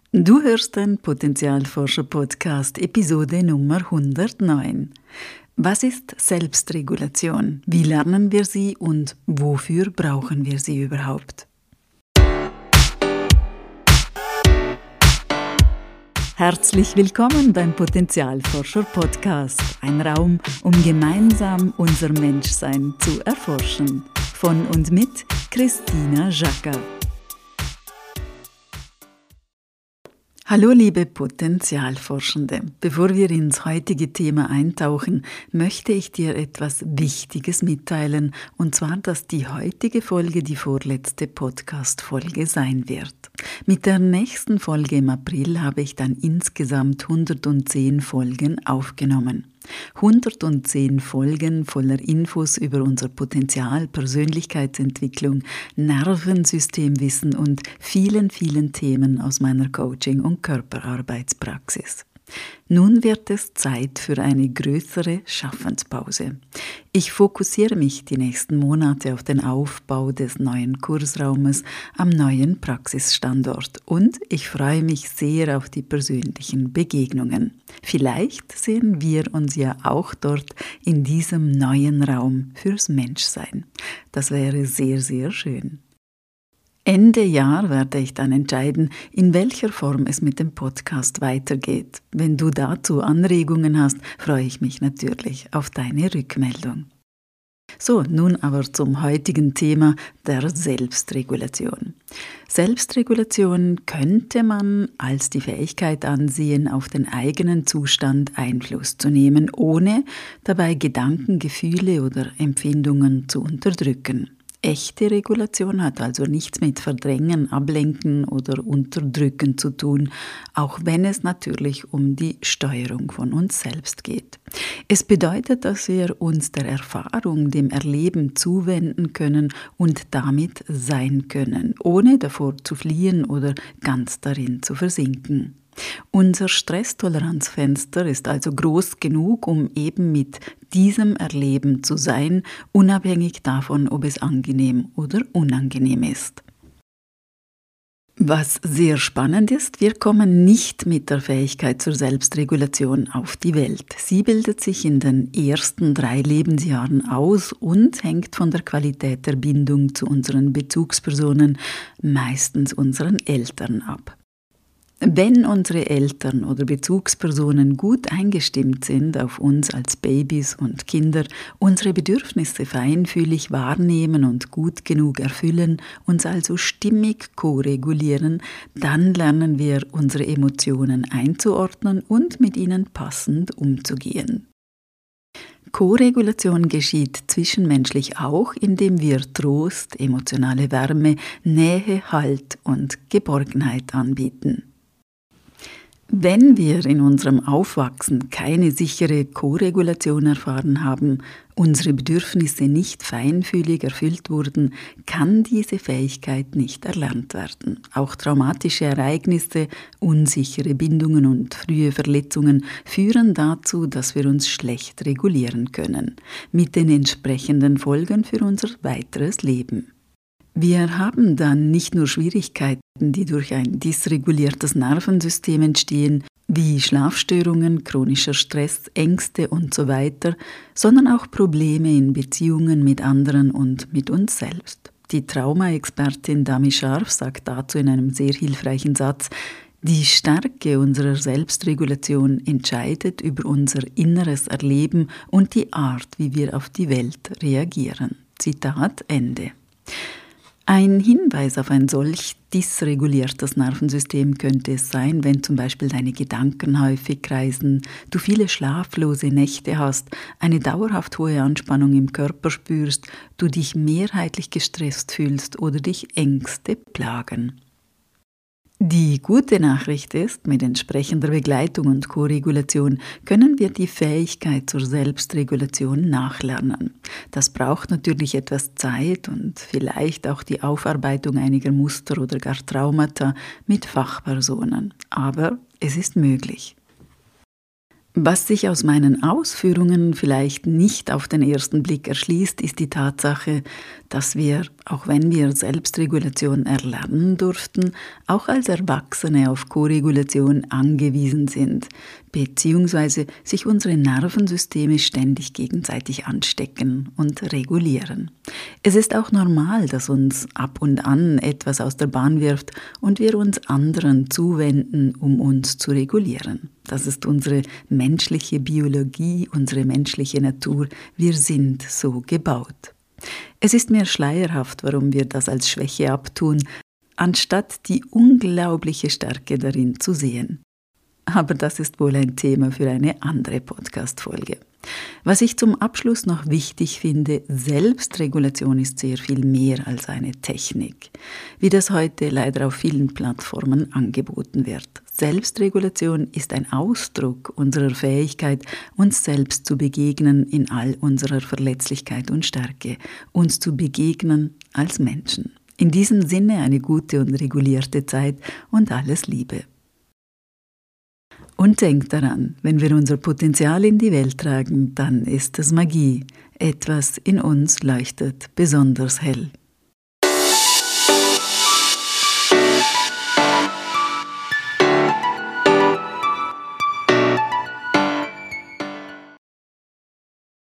Du hörst den Potenzialforscher-Podcast, Episode Nummer 109. Was ist Selbstregulation? Wie lernen wir sie und wofür brauchen wir sie überhaupt? Herzlich willkommen beim Potenzialforscher-Podcast, ein Raum, um gemeinsam unser Menschsein zu erforschen. Von und mit Christina Jacka. Hallo liebe Potenzialforschende, bevor wir ins heutige Thema eintauchen, möchte ich dir etwas Wichtiges mitteilen, und zwar, dass die heutige Folge die vorletzte Podcast-Folge sein wird. Mit der nächsten Folge im April habe ich dann insgesamt 110 Folgen aufgenommen. 110 Folgen voller Infos über unser Potenzial, Persönlichkeitsentwicklung, Nervensystemwissen und vielen, vielen Themen aus meiner Coaching- und Körperarbeitspraxis. Nun wird es Zeit für eine größere Schaffenspause. Ich fokussiere mich die nächsten Monate auf den Aufbau des neuen Kursraumes am neuen Praxisstandort und ich freue mich sehr auf die persönlichen Begegnungen. Vielleicht sehen wir uns ja auch dort in diesem neuen Raum fürs Menschsein. Das wäre sehr, sehr schön. Ende Jahr werde ich dann entscheiden, in welcher Form es mit dem Podcast weitergeht. Wenn du dazu Anregungen hast, freue ich mich natürlich auf deine Rückmeldung. So, nun aber zum heutigen Thema der Selbstregulation. Selbstregulation könnte man als die Fähigkeit ansehen, auf den eigenen Zustand Einfluss zu nehmen, ohne dabei Gedanken, Gefühle oder Empfindungen zu unterdrücken. Echte Regulation hat also nichts mit Verdrängen, Ablenken oder Unterdrücken zu tun, auch wenn es natürlich um die Steuerung von uns selbst geht. Es bedeutet, dass wir uns der Erfahrung, dem Erleben zuwenden können und damit sein können, ohne davor zu fliehen oder ganz darin zu versinken. Unser Stresstoleranzfenster ist also groß genug, um eben mit diesem Erleben zu sein, unabhängig davon, ob es angenehm oder unangenehm ist. Was sehr spannend ist, wir kommen nicht mit der Fähigkeit zur Selbstregulation auf die Welt. Sie bildet sich in den ersten 3 Lebensjahren aus und hängt von der Qualität der Bindung zu unseren Bezugspersonen, meistens unseren Eltern, ab. Wenn unsere Eltern oder Bezugspersonen gut eingestimmt sind auf uns als Babys und Kinder, unsere Bedürfnisse feinfühlig wahrnehmen und gut genug erfüllen, uns also stimmig ko-regulieren, dann lernen wir, unsere Emotionen einzuordnen und mit ihnen passend umzugehen. Ko-Regulation geschieht zwischenmenschlich auch, indem wir Trost, emotionale Wärme, Nähe, Halt und Geborgenheit anbieten. Wenn wir in unserem Aufwachsen keine sichere Ko-Regulation erfahren haben, unsere Bedürfnisse nicht feinfühlig erfüllt wurden, kann diese Fähigkeit nicht erlernt werden. Auch traumatische Ereignisse, unsichere Bindungen und frühe Verletzungen führen dazu, dass wir uns schlecht regulieren können, mit den entsprechenden Folgen für unser weiteres Leben. Wir haben dann nicht nur Schwierigkeiten, die durch ein dysreguliertes Nervensystem entstehen, wie Schlafstörungen, chronischer Stress, Ängste usw., sondern auch Probleme in Beziehungen mit anderen und mit uns selbst. Die Trauma-Expertin Dami Scharf sagt dazu in einem sehr hilfreichen Satz: Die Stärke unserer Selbstregulation entscheidet über unser inneres Erleben und die Art, wie wir auf die Welt reagieren. Zitat Ende. Ein Hinweis auf ein solch dysreguliertes Nervensystem könnte es sein, wenn zum Beispiel deine Gedanken häufig kreisen, du viele schlaflose Nächte hast, eine dauerhaft hohe Anspannung im Körper spürst, du dich mehrheitlich gestresst fühlst oder dich Ängste plagen. Die gute Nachricht ist, mit entsprechender Begleitung und Koregulation können wir die Fähigkeit zur Selbstregulation nachlernen. Das braucht natürlich etwas Zeit und vielleicht auch die Aufarbeitung einiger Muster oder gar Traumata mit Fachpersonen. Aber es ist möglich. Was sich aus meinen Ausführungen vielleicht nicht auf den ersten Blick erschließt, ist die Tatsache, dass wir, auch wenn wir Selbstregulation erlernen durften, auch als Erwachsene auf Koregulation angewiesen sind, beziehungsweise sich unsere Nervensysteme ständig gegenseitig anstecken und regulieren. Es ist auch normal, dass uns ab und an etwas aus der Bahn wirft und wir uns anderen zuwenden, um uns zu regulieren. Das ist unsere menschliche Biologie, unsere menschliche Natur. Wir sind so gebaut. Es ist mir schleierhaft, warum wir das als Schwäche abtun, anstatt die unglaubliche Stärke darin zu sehen. Aber das ist wohl ein Thema für eine andere Podcast-Folge. Was ich zum Abschluss noch wichtig finde, Selbstregulation ist sehr viel mehr als eine Technik, wie das heute leider auf vielen Plattformen angeboten wird. Selbstregulation ist ein Ausdruck unserer Fähigkeit, uns selbst zu begegnen in all unserer Verletzlichkeit und Stärke, uns zu begegnen als Menschen. In diesem Sinne eine gute und regulierte Zeit und alles Liebe. Und denkt daran, wenn wir unser Potenzial in die Welt tragen, dann ist es Magie. Etwas in uns leuchtet besonders hell.